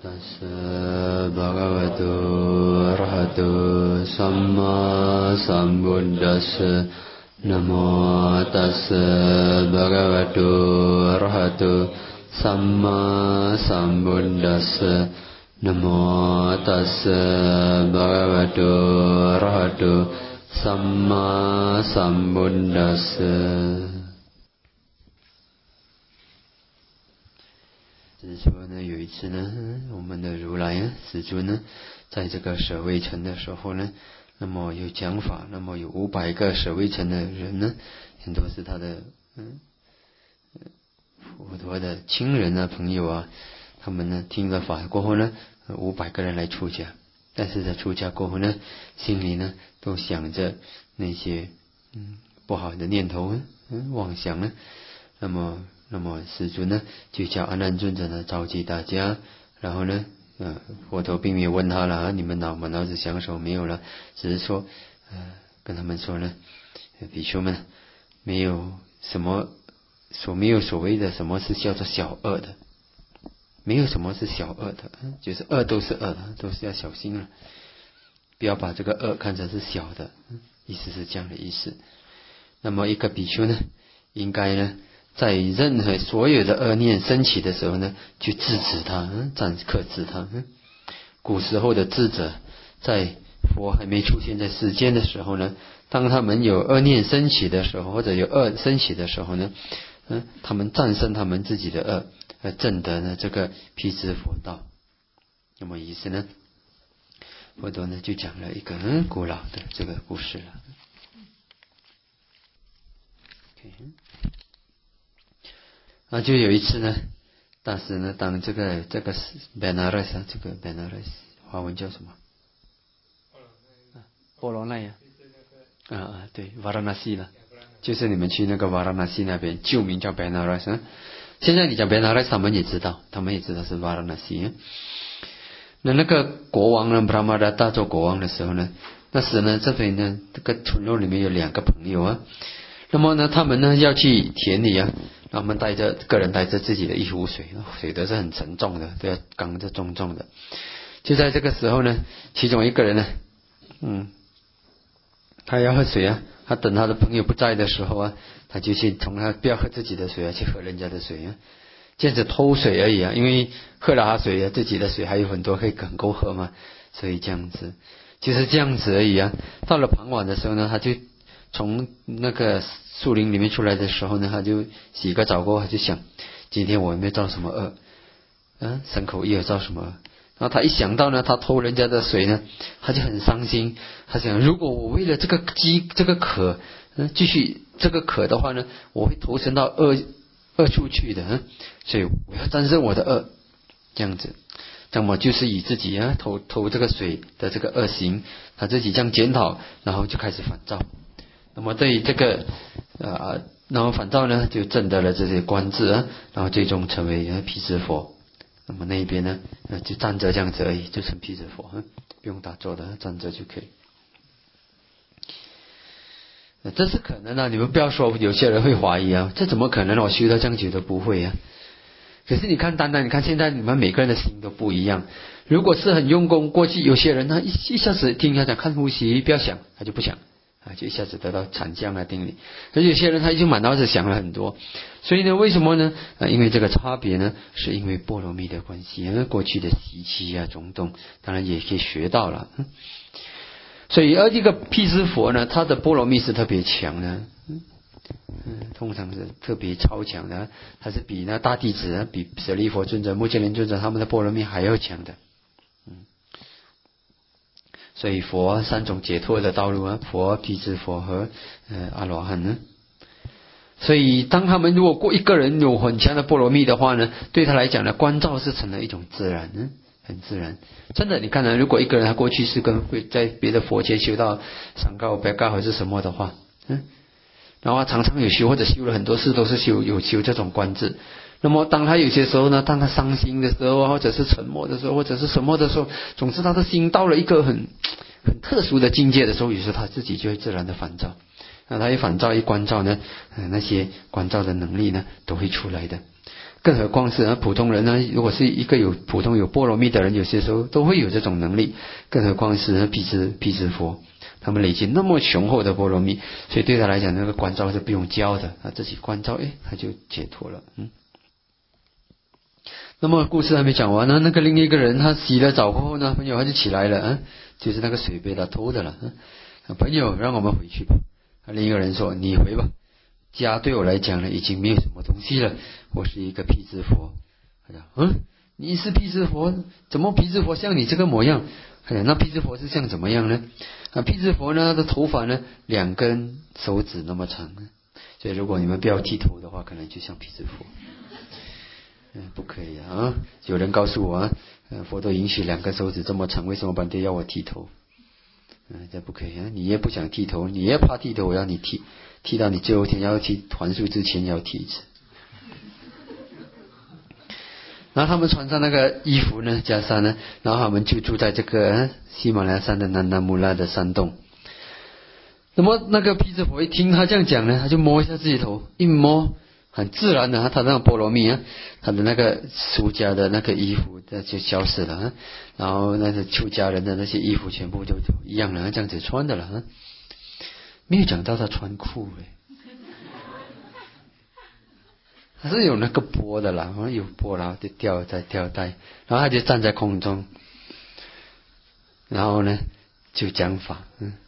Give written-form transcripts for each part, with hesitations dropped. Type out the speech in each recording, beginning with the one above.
ตัสสะภะคะวะโตอะระหะโตสัมมาสัมพุทธัสสะนะโมตัสสะภะคะวะโตอะระหะโตสัมมาสัมพุทธัสสะนะโมตัสสะภะคะวะโตอะระหะโตสัมมาสัมพุทธัสสะ只是说呢，有一次呢，我们的如来世尊呢，在这个舍卫城的时候呢，那么有讲法，那么有500个舍卫城的人呢，很多是他的佛陀的亲人啊、朋友啊，他们呢听了法过后呢，500个人来出家，但是在出家过后呢，心里呢都想着那些不好的念头妄想呢，那么世尊呢就叫阿难尊者呢召集大家，然后呢佛陀并没有问他了你们满脑子想什么没有了，只是说跟他们说呢，比丘们没有所谓的什么是叫做小恶的，没有什么是小恶的，就是恶都是恶的，都是要小心了，不要把这个恶看成是小的，意思是这样的意思。那么一个比丘呢，应该呢在任何所有的恶念升起的时候呢，去制止它，克制它。古时候的智者，在佛还没出现在世间的时候呢，当他们有恶念升起的时候，或者有恶升起的时候呢，他们战胜他们自己的恶，证得呢这个辟支佛道。那么于是呢，佛陀呢就讲了一个很古老的这个故事了。就有一次呢，大师呢当这个 Benares 这个 Benares 华文叫什么？波罗奈对 Varanasi 了，就是你们去那个 Varanasi 那边旧名叫 Benares 现在你讲 Benares 他们也知道是 Varanasi。那个国王呢 Brahmadatta 做国王的时候呢，那时呢这边呢这个村落里面有2个朋友那么呢他们呢要去田里他们个人带着自己的一壶水，水都是很沉重的，都要扛着重重的。就在这个时候呢，其中一个人呢他要喝水他等他的朋友不在的时候他就去从他不要喝自己的水去喝人家的水这样子偷水而已因为喝了他水自己的水还有很多很够喝嘛，所以这样子就是这样子而已到了傍晚的时候呢，他就从那个树林里面出来的时候呢，他就洗个澡过后，他就想今天我有没有造什么恶身口意有造什么恶。然后他一想到呢他偷人家的水呢，他就很伤心，他想如果我为了这个渴继续这个渴的话呢，我会投身到恶处去的所以我要战胜我的恶，这样子。那么就是以自己偷这个水的这个恶行，他自己这样检讨，然后就开始反照。那么对于这个然后反照呢就证得了这些观智然后最终成为辟支佛。那么那一边呢就站着这样子而已，就成辟支佛不用打坐的，站着就可以。这是可能你们不要说有些人会怀疑这怎么可能我修到这样久都不会可是你看单单你看现在你们每个人的心都不一样，如果是很用功，过去有些人他一下子听他讲看呼吸不要想，他就不想就一下子得到禅降定力。可是有些人他已经满脑子想了很多，所以呢为什么呢因为这个差别呢是因为波罗蜜的关系过去的习气种种当然也可以学到了所以这个辟支佛呢，他的波罗蜜是特别强的通常是特别超强的，他是比那大弟子比舍利弗尊者、目犍连尊者他们的波罗蜜还要强的所以佛3种解脱的道路佛、辟支佛和阿罗汉所以当他们如果一个人有很强的波罗蜜的话呢，对他来讲呢，观照是成了一种自然很自然。真的你看如果一个人他过去是会在别的佛前修到上告白告还是什么的话然后他常常有修或者修了很多事都是有修这种观智，那么当他有些时候呢，当他伤心的时候或者是沉默的时候或者是什么的时候，总之他的心到了一个很特殊的境界的时候，于是他自己就会自然的反照，那他一反照一观照呢那些观照的能力呢都会出来的更何况是普通人呢？如果是一个普通有波罗蜜的人，有些时候都会有这种能力，更何况是辟支佛，他们累积那么雄厚的波罗蜜，所以对他来讲，那个关照是不用教的，他自己关照，他就解脱了。那么故事还没讲完呢，那个另一个人他洗了澡过后呢，朋友他就起来了，就是那个水被他偷的了，朋友让我们回去吧。另一个人说你回吧，家对我来讲呢已经没有什么东西了，我是一个辟支佛。他讲你是辟支佛，怎么辟支佛像你这个模样？那辟支佛是像怎么样呢？辟支佛呢，他的头发呢2根手指那么长，所以如果你们不要剃头的话，可能就像辟支佛。不可以啊！有人告诉我佛都允许2根手指这么长，为什么半天要我剃头？这不可以啊！你也不想剃头，你也怕剃头，我要你剃到你最后天要去还俗之前要剃一次。然后他们穿上那个衣服呢，袈裟呢，然后他们就住在这个喜马拉雅山的南达穆拉的山洞。那么那个毗湿佛一听他这样讲呢，他就摸一下自己头，一摸很自然的，他那个波罗蜜他的那个出家的那个衣服就消失了，然后那个出家人的那些衣服全部就一样了，这样子穿的了。没有讲到他穿裤他是有那个钵的啦，有钵然后就吊在吊带，然后他就站在空中，然后呢就讲法，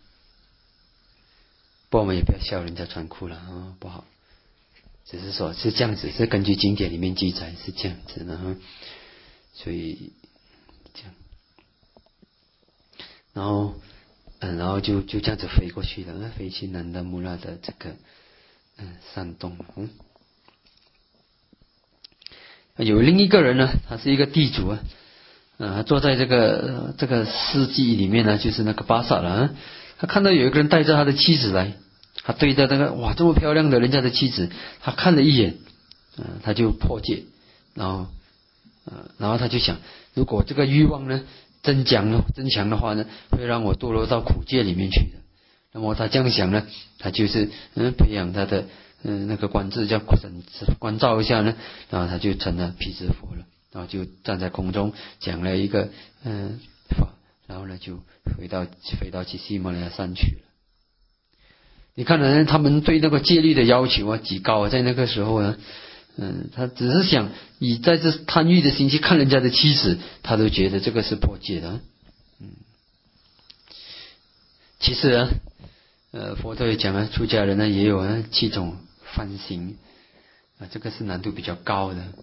不过我们也不要笑人家穿裤了不好，只是说是这样子，是根据经典里面记载是这样子的所以这样，然后就这样子飞过去了，飞去南达穆拉的这个山洞。有另一个人呢，他是一个地主他坐在这个世纪里面呢，就是那个巴萨了他看到有一个人带着他的妻子来，他对着那个哇这么漂亮的人家的妻子，他看了一眼，他就破戒，然后他就想，如果这个欲望呢增强的话呢，会让我堕落到苦界里面去的。那么他这样想呢，他就是培养他的那个观智，叫关照一下呢，然后他就成了毗支佛了，然后就站在空中讲了一个法，然后呢就飞到去喜马拉雅山去了。你看呢，他们对那个戒律的要求极高在那个时候呢，他只是想以在这贪欲的心去看人家的妻子，他都觉得这个是破戒的。其实佛陀也讲出家人呢也有7种梵行这个是难度比较高的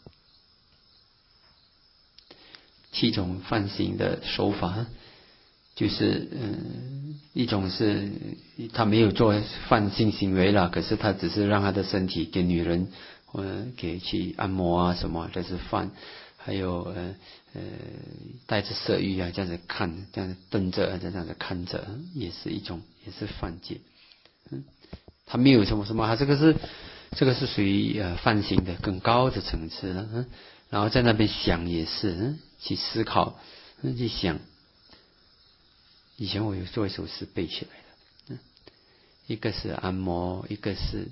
7种梵行的手法，就是一种是他没有做犯性行为啦，可是他只是让他的身体给女人给去按摩什么，这是犯。还有带着色欲这样子看，这样子瞪着，这样子看着，也是一种，也是犯戒。他没有什么，他这个是属于犯行的更高的层次了。然后在那边想也是去思考，去想。以前我有做一首诗背起来的，一个是按摩，一个是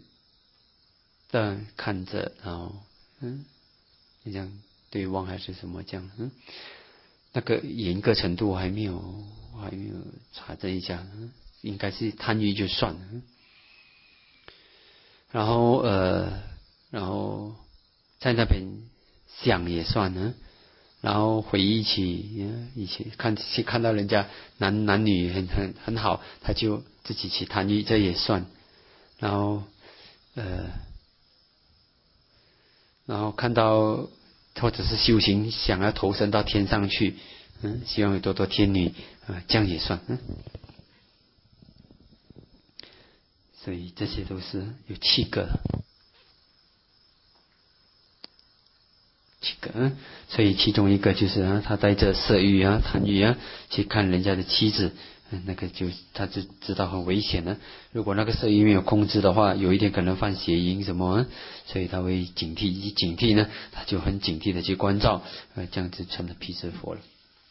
看着，然后这样对望还是什么这样，那个严格程度我还没有查证一下，应该是贪欲就算了。然后在那边想也算了，然后回忆起以前看到人家男女很好，他就自己去贪欲，这也算。然后看到或者是修行想要投身到天上去，希望有多天女这样也算。所以这些都是有7个，所以其中一个就是他带着色欲贪欲去看人家的妻子，那个他就知道很危险了。如果那个色欲没有控制的话，有一点可能犯邪淫什么，所以他会警惕呢，他就很警惕的去关照，这样子成了毗支佛了。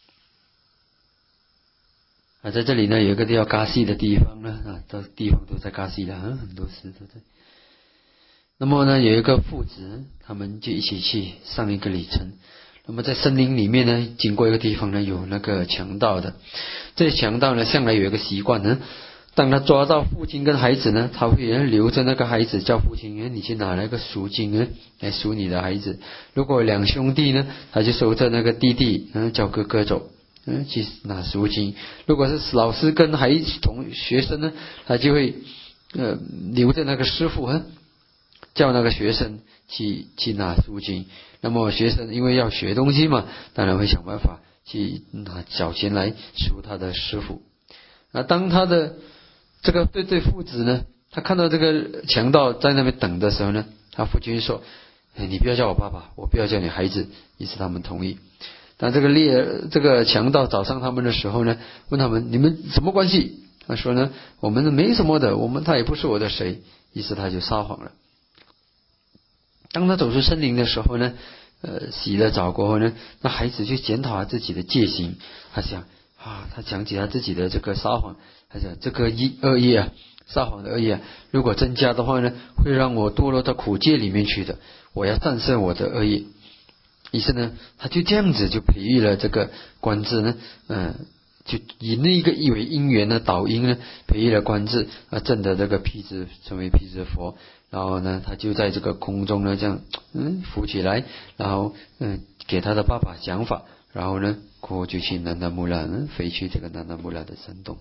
在这里呢有一个叫嘎西的地方呢，这地方都在嘎西的很多诗都在。 那么呢，有一个父子，他们就一起去上一个旅程。那么在森林里面呢，经过一个地方呢，有那个强盗的。这强盗呢，向来有一个习惯呢，当他抓到父亲跟孩子呢，他会留着那个孩子，叫父亲你去拿那个赎金来赎你的孩子。如果两兄弟呢，他就收着那个弟弟叫哥哥走去拿赎金。如果是老师跟学生呢，他就会留着那个师傅叫那个学生去拿赎金。那么学生因为要学东西嘛，当然会想办法去拿小钱来赎他的师傅。当他的这个对父子呢，他看到这个强盗在那边等的时候呢，他父亲说你不要叫我爸爸，我不要叫你孩子。于是他们同意。当这个强盗找上他们的时候呢，问他们你们什么关系？他说呢，我们没什么的，他也不是我的谁。于是他就撒谎了。当他走出森林的时候呢，洗了澡过后呢，那孩子就检讨他自己的戒行。他想他讲起他自己的这个撒谎，他想这个恶业撒谎的恶业如果增加的话呢，会让我堕落到苦界里面去的。我要战胜我的恶业。于是呢，他就这样子就培育了这个观智呢，就以那个为因缘呢，导因呢，培育了观智证得这个辟支，成为辟支佛。然后呢，他就在这个空中呢，这样浮起来，然后给他的爸爸讲法，然后呢，过后就去南达穆拉飞去这个南达穆拉的山洞。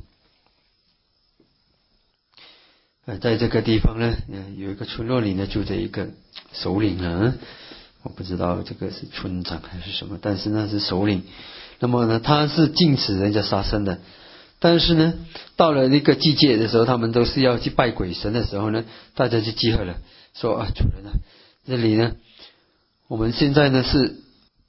在这个地方呢，有一个村落里呢，住着一个首领我不知道这个是村长还是什么，但是那是首领。那么呢，他是禁止人家杀生的。但是呢，到了那个季节的时候，他们都是要去拜鬼神的时候呢，大家就集合了，说主人这里呢，我们现在呢是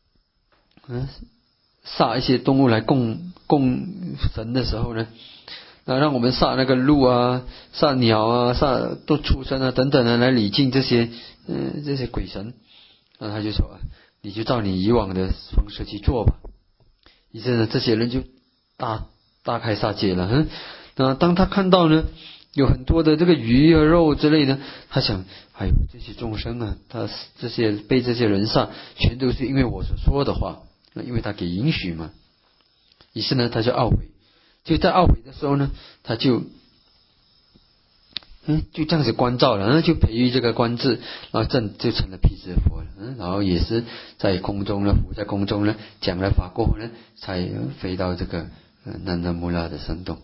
杀一些动物来供神的时候呢，那让我们杀那个鹿杀鸟杀畜生等等来礼敬这些鬼神。那他就说你就照你以往的方式去做吧。于是呢，这些人就大开杀戒了。那当他看到呢，有很多的这个鱼肉之类呢，他想这些众生他被这些人杀，全都是因为我所说的话，因为他给允许嘛。于是呢，他就懊悔。就在懊悔的时候呢，他就这样子观照了，就培育这个观智，然后就成了辟支佛了。然后也是在空中呢，浮在空中呢，讲了法过后呢，才飞到这个南达穆拉的山洞。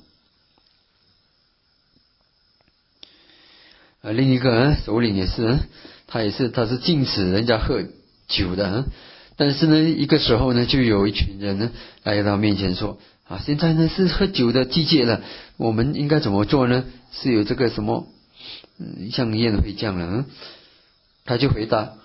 另一个首领也是，他是禁止人家喝酒的。但是呢，一个时候呢，就有一群人呢来到面前说现在呢是喝酒的季节了，我们应该怎么做呢？是有这个什么像宴会这样了。他就回答，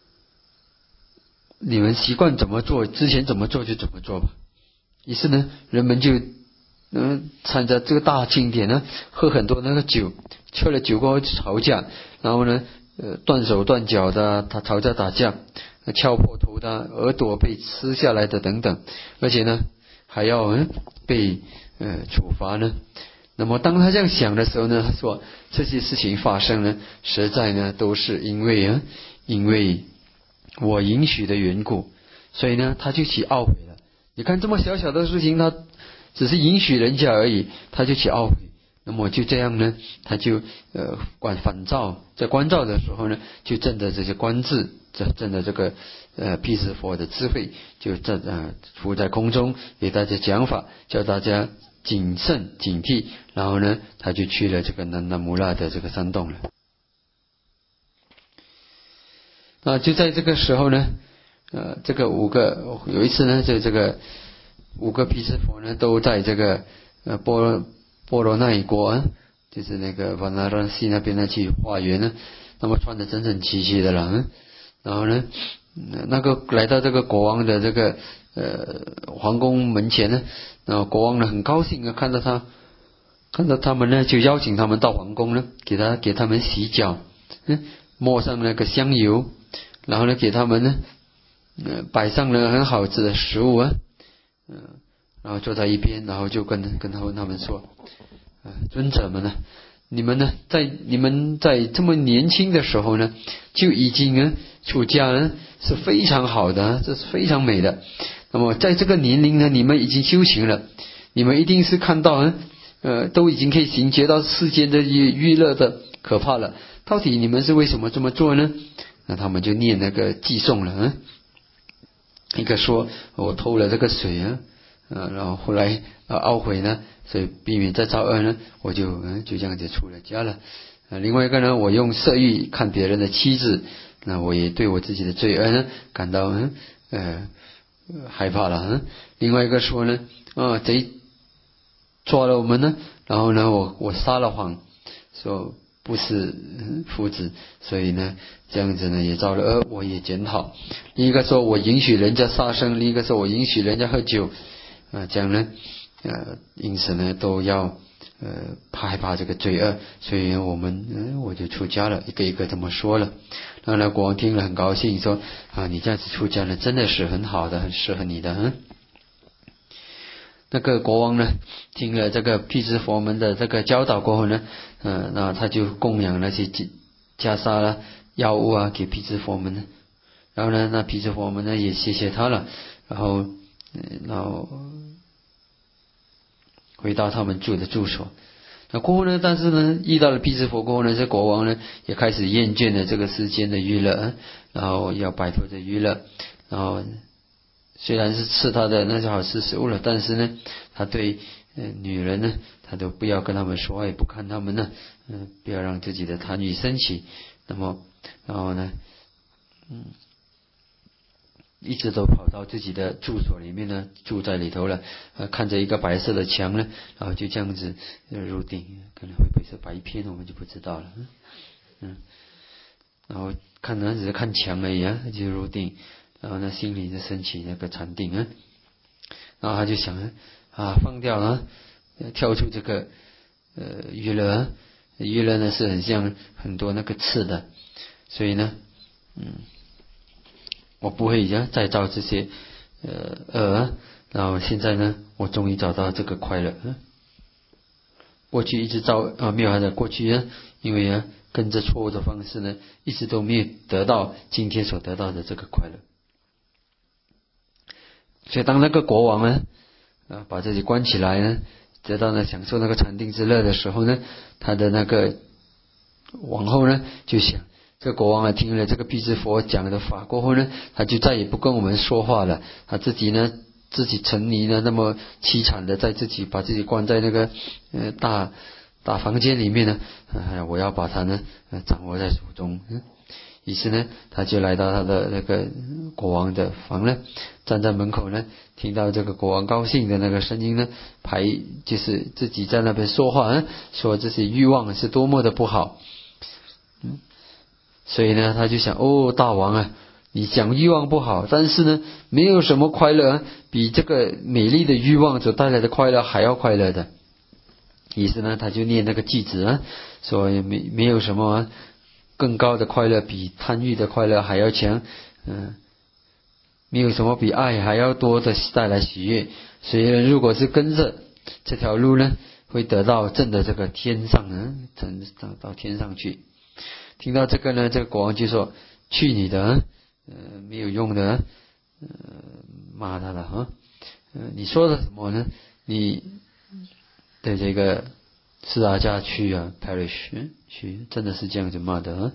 你们习惯怎么做，之前怎么做就怎么做吧。于是呢，人们就参加这个大庆典呢，喝很多那个酒，喝了酒过后吵架，然后呢断手断脚的，他吵架打架，敲破头的，耳朵被吃下来的等等，而且呢还要被处罚呢。那么当他这样想的时候呢，他说这些事情发生呢，实在呢都是因为我允许的缘故，所以呢他就起懊悔了。你看这么小小的事情，他只是允许人家而已，他就起懊悔。那么就这样呢，他就反照，在观照的时候呢，就证得这些观智，证得这个辟支佛的智慧，就浮在空中给大家讲法，叫大家谨慎警惕。然后呢，他就去了这个南达穆拉的这个山洞了。就在这个时候呢，这个有一次呢，就这个5个辟支佛呢，都在这个波罗那国就是那个瓦那拉西那边呢去化缘呢。那么穿得整整齐齐的了。然后呢，那个来到这个国王的这个皇宫门前呢，然后国王呢很高兴看到他们呢，就邀请他们到皇宫呢，给他们洗脚，抹上那个香油，然后呢给他们呢摆上了很好吃的食物然后坐在一边，然后就跟他们说尊者们呢， 你们在这么年轻的时候呢，就已经呢出家呢是非常好的，这是非常美的。那么在这个年龄呢，你们已经修行了，你们一定是看到都已经可以行觉到世间的娱乐的可怕了。到底你们是为什么这么做呢？那他们就念那个偈颂了。一个说我偷了这个水然后后来懊悔呢，所以避免再造恶呢，我就这样子出了家了。另外一个呢，我用色欲看别人的妻子，那我也对我自己的罪恶呢感到害怕了。另外一个说呢，贼抓了我们呢，然后呢我撒了谎，说不是夫子，所以呢这样子呢也造了恶，我也检讨。另一个说我允许人家杀生，另一个说我允许人家喝酒，这样呢因此呢都要害怕这个罪恶，所以我就出家了，一个一个这么说了。然后呢国王听了很高兴，说你这样子出家呢真的是很好的，很适合你的。那个国王呢听了这个辟支佛门的这个教导过后呢，那他就供养那些袈裟啦、药物给辟支佛门。然后呢那辟支佛门呢也谢谢他了，然后回到他们住的住所。那过后呢，但是呢遇到了辟支佛过后呢，这国王呢也开始厌倦了这个世间的娱乐，然后要摆脱这娱乐。然后虽然是吃他的那些好吃食物了，但是呢他对女人呢他都不要跟他们说话，也不看他们呢，不要让自己的贪欲升起。那么然后呢一直都跑到自己的住所里面呢，住在里头了，看着一个白色的墙呢，然后就这样子入定，可能会不会是白片我们就不知道了。然后看只是看墙而已就入定，然后呢心里就升起那个禅定然后他就想放掉跳出这个娱乐呢是很像很多那个刺的，所以呢我不会再造这些然后现在呢我终于找到这个快乐。过去一直没有的，过去因为跟着错误的方式呢，一直都没有得到今天所得到的这个快乐。所以当那个国王把自己关起来呢，得到享受那个禅定之乐的时候呢，他的那个王后呢就想，这个国王听了这个辟支佛讲的法过后呢，他就再也不跟我们说话了，他自己沉迷那么凄惨的，在把自己关在那个大房间里面呢，我要把他掌握在手中。于是呢他就来到他的那个国王的房呢，站在门口呢，听到这个国王高兴的那个声音呢，就是自己在那边说话说这些欲望是多么的不好。所以呢他就想，大王你讲欲望不好，但是呢没有什么快乐比这个美丽的欲望所带来的快乐还要快乐的。于是呢他就念那个偈子说没有什么更高的快乐比贪欲的快乐还要强，没有什么比爱还要多的带来喜悦。所以如果是跟着这条路呢，会得到正的这个天上到天上去。听到这个呢，这个国王就说，去你的没有用的骂他了你说的什么呢？你的这个斯拉家去perish 去，真的是这样子骂的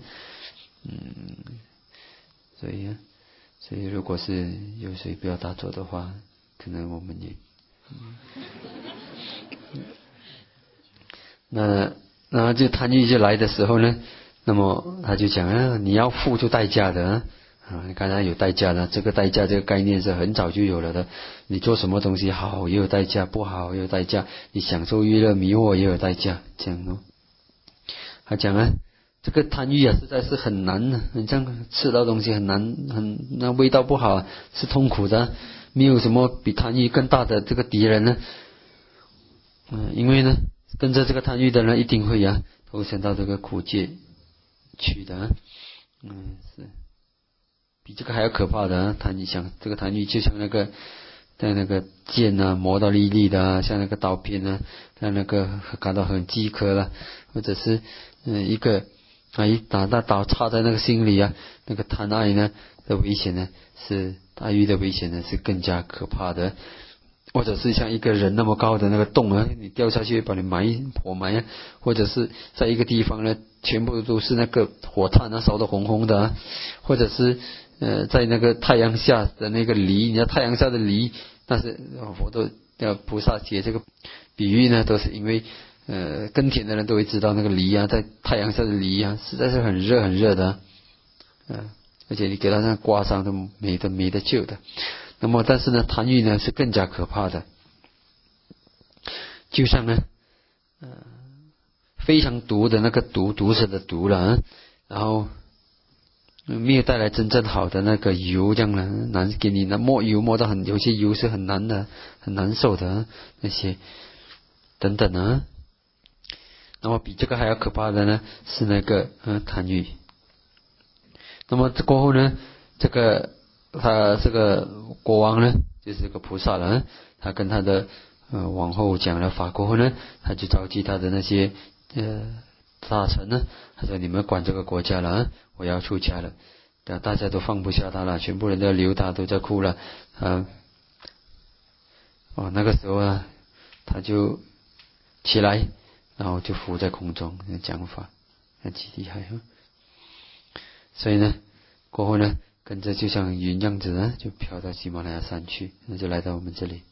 所以如果是有谁不要打坐的话，可能我们也那就贪欲就来的时候呢，那么他就讲你要付出代价的你刚才有代价的，这个代价这个概念是很早就有了的。你做什么东西好也有代价，不好也有代价，你享受娱乐迷惑也有代价，这样他讲这个贪欲实在是很难很像吃到东西很难，那味道不好是痛苦的，没有什么比贪欲更大的这个敌人呢。因为呢跟着这个贪欲的人一定会投身到这个苦界去的是比这个还要可怕的贪欲。这个贪欲就像那个在那个剑啊磨到利利的啊，像那个刀片啊，像那个感到很饥渴了，或者是一个一打那刀插在那个心里啊，那个贪爱呢的危险呢，是大狱的危险呢是更加可怕的。或者是像一个人那么高的那个洞啊，你掉下去把你活埋啊，或者是在一个地方呢，全部都是那个火炭啊，烧得红红的啊，或者是在那个太阳下的那个梨，你知道太阳下的梨，但是佛陀菩萨解这个比喻呢，都是因为耕田的人都会知道那个梨啊，在太阳下的梨啊，实在是很热很热的而且你给它那刮伤都没得救的。那么但是呢，贪欲呢是更加可怕的，就像呢非常毒的那个毒蛇的毒了然后没有带来真正好的那个油，这样呢难给你磨油磨到有些油是很难的，很难受的那些等等啊。那么比这个还要可怕的呢是那个贪欲。那么这过后呢，他这个国王呢，就是这个菩萨了，他跟他的王后讲了法过后呢，他就召集他的那些大臣呢，他说你们管这个国家了我要出家了。大家都放不下他了，全部人都要留他，都在哭了那个时候啊，他就起来，然后就浮在空中讲法，那极厉害所以呢过后呢跟着就像云样子呢，就飘到喜马拉雅山去，那就来到我们这里。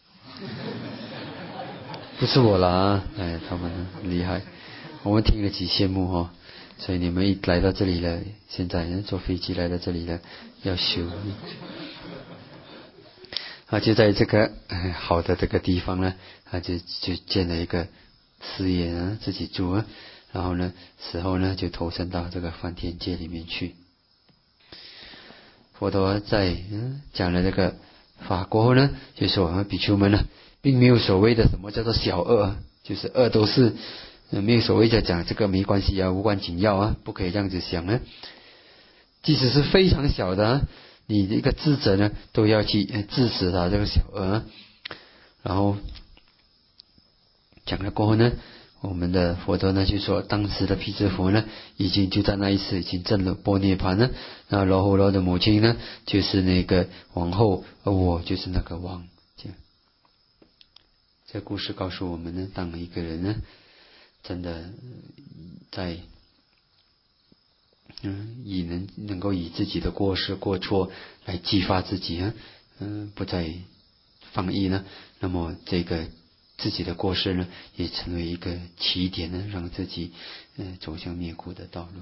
不是我啦他们厉害，我们听了几羡慕所以你们一来到这里了，现在坐飞机来到这里了，要修就在这个好的这个地方呢，就建了一个寺院自己住然后呢死后呢就投身到这个梵天界里面去。佛陀在讲了这个法过后呢，就说比丘们呢并没有所谓的什么叫做小恶，就是恶都是没有所谓的讲这个没关系无关紧要不可以这样子想即使是非常小的你一个智者呢都要去制止他这个小恶然后讲了过后呢，我们的佛陀呢就说，当时的毗湿佛呢已经就在那一次已经证了般涅槃呢。那罗睺罗的母亲呢就是那个王后，而我就是那个王。这故事告诉我们呢，当一个人呢真的在能够以自己的过失过错来激发自己不再放逸呢，那么这个自己的过失呢也成为一个起点呢，让自己走向灭苦的道路。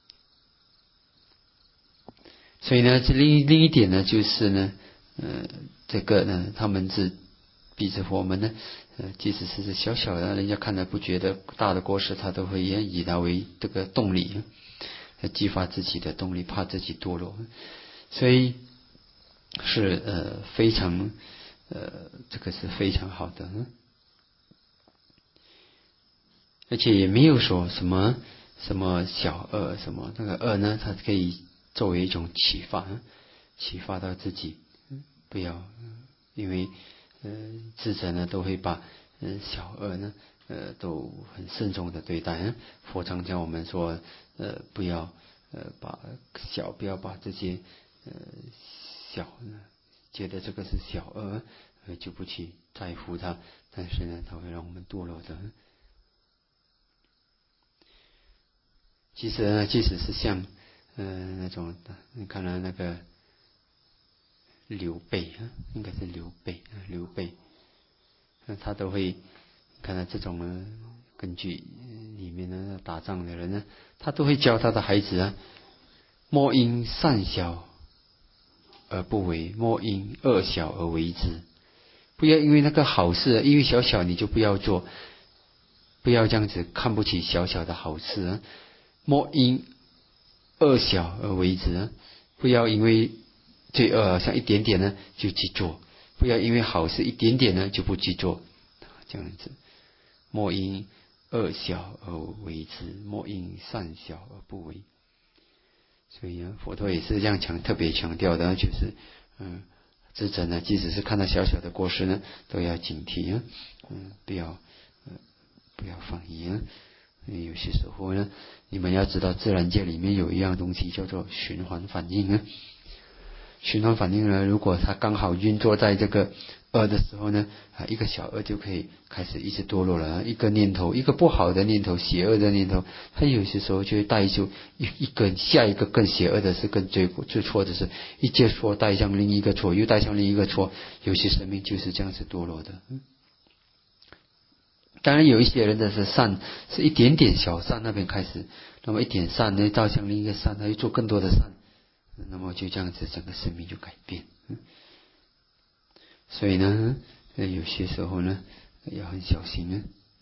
所以呢这另一点呢就是呢这个呢他们是毗湿佛们呢即使是小小的人家看来不觉得大的过失，他都会以它为这个动力激发自己的动力，怕自己堕落，所以是非常这个是非常好的而且也没有说什么小恶什么那个恶呢，它可以作为一种启发到自己不要因为智者呢都会把小恶呢都很慎重的对待佛常教我们说不要不要把这些小呢觉得这个是小恶就不去在乎它，但是呢它会让我们堕落的。其实呢即使是像那种你看到那个刘备应该是刘备他都会看到这种根据里面的打仗的人呢，他都会教他的孩子莫因善小而不为，莫因恶小而为之。不要因为那个好事因为小小你就不要做，不要这样子看不起小小的好事莫因恶小而为之不要因为罪恶像一点点呢就去做，不要因为好事一点点呢就不去做，这样子。莫因恶小而为之，莫因善小而不为。所以佛陀也是这样特别强调的，就是智者呢，即使是看到小小的过失呢，都要警惕啊，不要放逸啊。有些时候呢，你们要知道，自然界里面有一样东西叫做循环反应啊。循环反应呢，如果它刚好运作在这个恶的时候呢，一个小恶就可以开始一直堕落了。一个念头，一个不好的念头，邪恶的念头，它有些时候就会带就一个下一个更邪恶的是更最错的是，一接错带向另一个错，又带向另一个错。有些生命就是这样子堕落的。当然有一些人的是善，是一点点小善那边开始，那么一点善呢带向另一个善，他又做更多的善，那么就这样子整个生命就改变。所以呢，有些时候呢要很小心啊，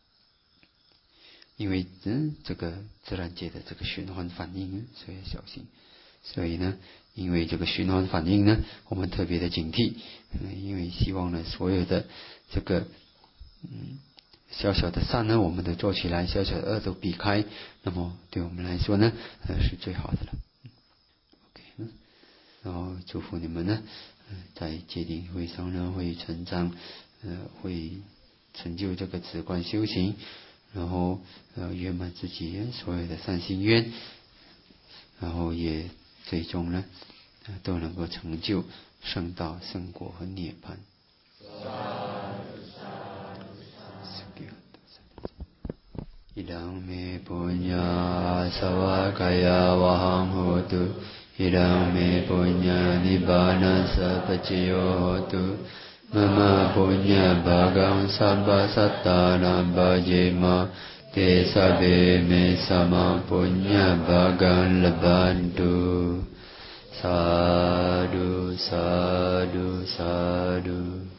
因为这个自然界的这个循环反应，所以要小心。所以呢，因为这个循环反应呢，我们特别的警惕，因为希望呢所有的这个小小的善呢，我们都做起来，小小的恶都避开，那么对我们来说呢，是最好的了。OK，然后祝福你们呢，在戒定会上呢会成长，会成就这个止观修行，然后圆满自己所有的善心愿，然后也最终呢都能够成就圣道、圣果和涅槃。Idang me punya sawakaya wahang hotu. Idang me punya nibbana sapaciyo hotu. Mama punya bhagang sabba sattana bhajema. Te sabbe me sama punya bhagang labbantu. Sadhu, sadhu, sadhu.